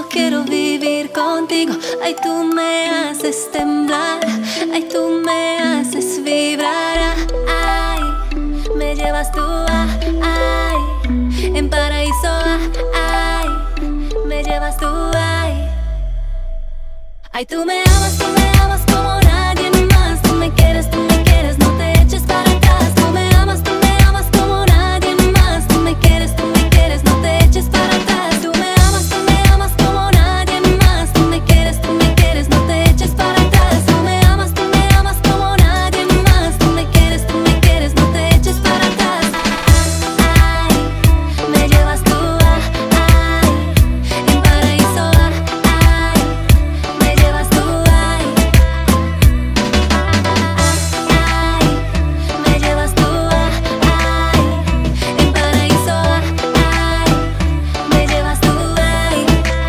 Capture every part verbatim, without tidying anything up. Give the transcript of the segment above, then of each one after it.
yo quiero vivir contigo. Ay, tú me haces temblar, ay, tú me haces vibrar. Ay, me llevas tú, ay, en paraíso, ay, me llevas tú, ay. Ay, tú me amas, tú me amas como nadie más. Tú me quieres, tú me quieres, no te eches para atrás. Tú me amas, tú me amas como nadie más. Tú me quieres, tú me quieres, no te eches para atrás. Tú me amas, tú me amas como nadie más. Tú me quieres, tú me quieres, no te eches para atrás. Tú me amas, tú me amas como nadie más. Tú me quieres, tú me quieres, no te eches para atrás. Ay, me llevas tú, ay, en paraíso, ay, me llevas tú, ay, ay, me llevas tú, ay, en paraíso, ay, me llevas tú, ay.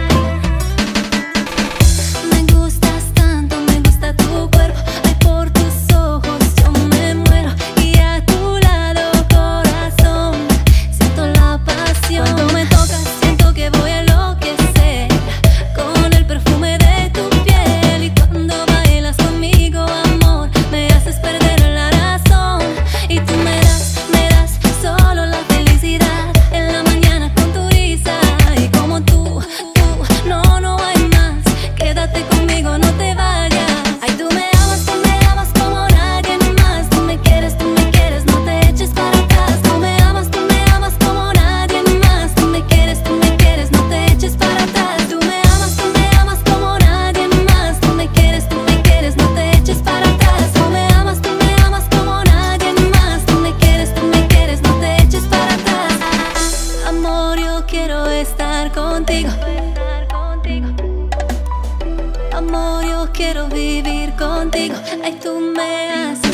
Me gustas tanto, me gusta tu cuerpo, ay, por tus ojos yo me muero. Y a tu lado, corazón, siento la pasión. Cuando me tocas siento que voy a enloquecer con el perfume de tu piel. Y cuando bailas conmigo, amor, me haces perder la razón. Y tú me das, me das solo la felicidad en la mañana con tu risa. Y como tú, tú, no, no hay más. Quédate conmigo, no te vayas. Ay, tú me amas, tú me amas como nadie más. Tú me quieres, tú me quieres, no te eches para atrás. Tú me amas, tú me amas como nadie más. Tú me quieres, tú me quieres, no te eches para atrás. Tú me amas, tú me amas como nadie más. Tú me quieres, tú me quieres, no te eches para atrás. Tú me amas, tú me amas como nadie más. Tú me quieres, tú me quieres, no te eches para atrás. Amor, yo quiero estar contigo. Amor, yo quiero vivir contigo. Ay, tú me haces